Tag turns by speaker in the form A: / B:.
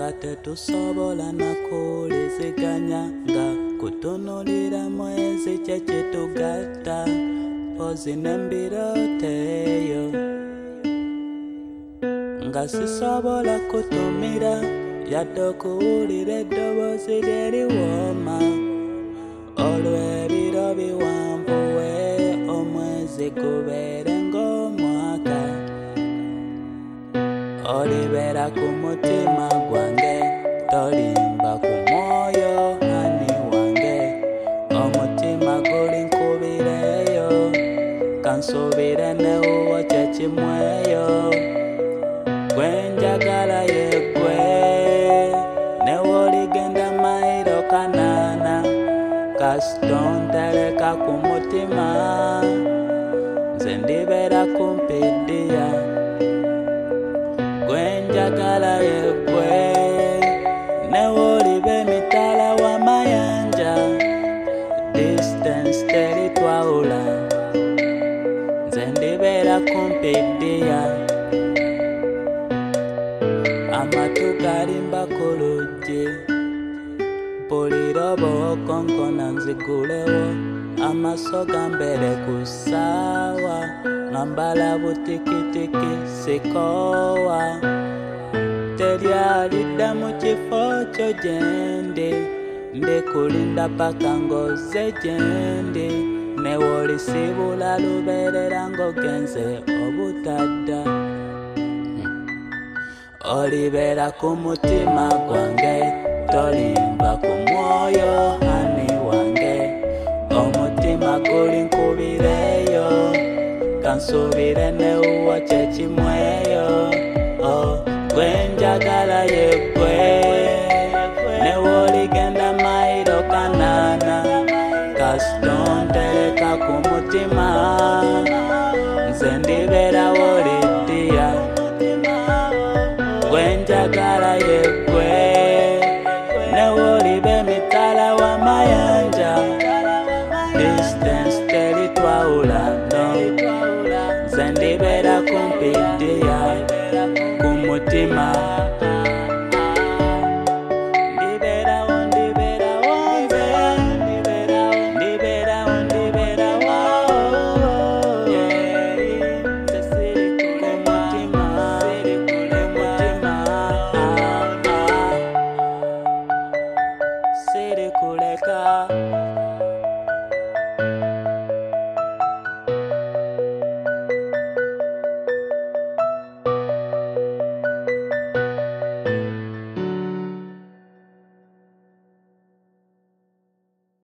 A: nga tetusobola nakuliziganya nga kutunulira mwezi kyekitugatta pozi nembiroteyo nga sisobola kutumira yadde okuwulira eddoboozi lyeliwooma olw'ebiro biwanvuwe omwezi gubeere ng'omwaka olibera ku mutima gwange tolimba ku mwoyo hani wange omutima guli nkubireyo kansubire newuwo kyekimweyo gwenjagala yegwe newoligenda mairo kanaana kasitontereka ku mutima nze ndibera kumpidiya gwenjagala yegwe newoliba emitala w'amayanja distance teritwawula nze ndibera kumpidiya amatu galimba ku luggi mpulira obookonkona nzigulewo amaso gambere ku ssaawa ngambala butikitiki sikowa teryalidda mu kifo kyo gyendi ndikulinda paka ngoze gyendi newolisibula lubeerera ng'ogenze obutadda olibera ku mutima gwange tolimba ku mwoyo hani wange omutima guli nkubireyo kansubire newuwo kyekimweyo gwenjagala yegwe newoligenda mairo kanaana kasitontereka ku mutima nze ndiberawo lidiya gwenjagala yegwe newoliba emitala w'amayanja distance teritwawula no nze ndibera kumpidiya ku mutima Kuleka